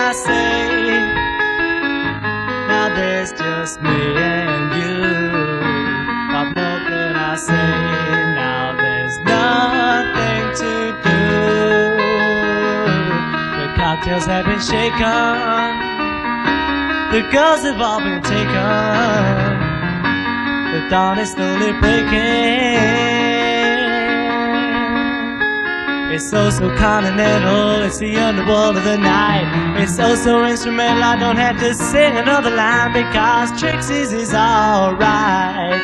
I say? Now there's just me and you. What more can I say? Now there's nothing to do. The cocktails have been shaken, the girls have all been taken, the dawn is slowly breaking. It's so continental, it's the underworld of the night. It's so instrumental, I don't have to sing another line, because Trixie's is alright.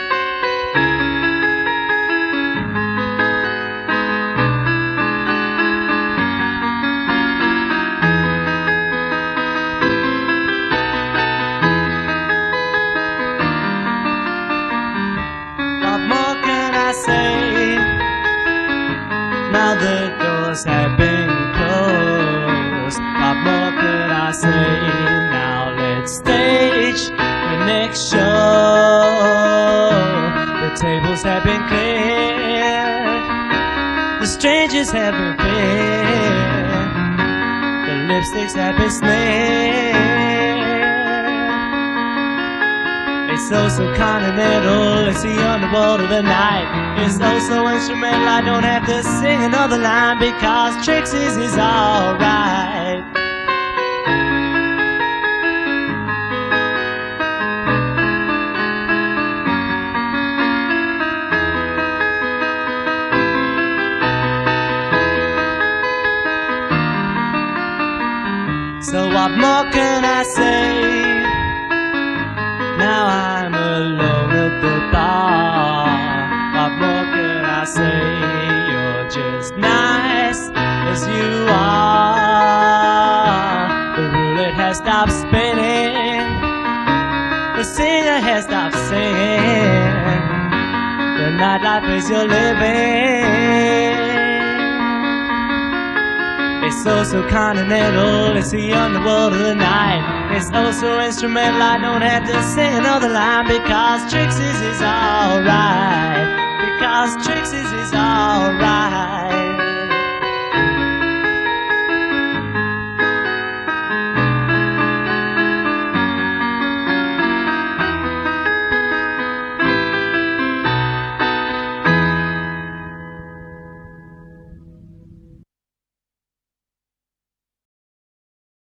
What more can I say? Now the doors have been closed. What more could I say? Now let's stage the next show. The tables have been cleared, the strangers have been feared, the lipsticks have been smeared. It's so continental, it's the underworld of the night. It's so instrumental, I don't have to sing another line, because Trixie's is alright. So what more can I say? Now I'm alone at the bar. What more can I say? You're just nice as you are. The roulette has stopped spinning, the singer has stopped singing, the nightlife is your living. It's so continental, it's the underworld of the night. It's so instrumental, I don't have to sing another line, because Trixie's is alright. Because Trixie's is alright.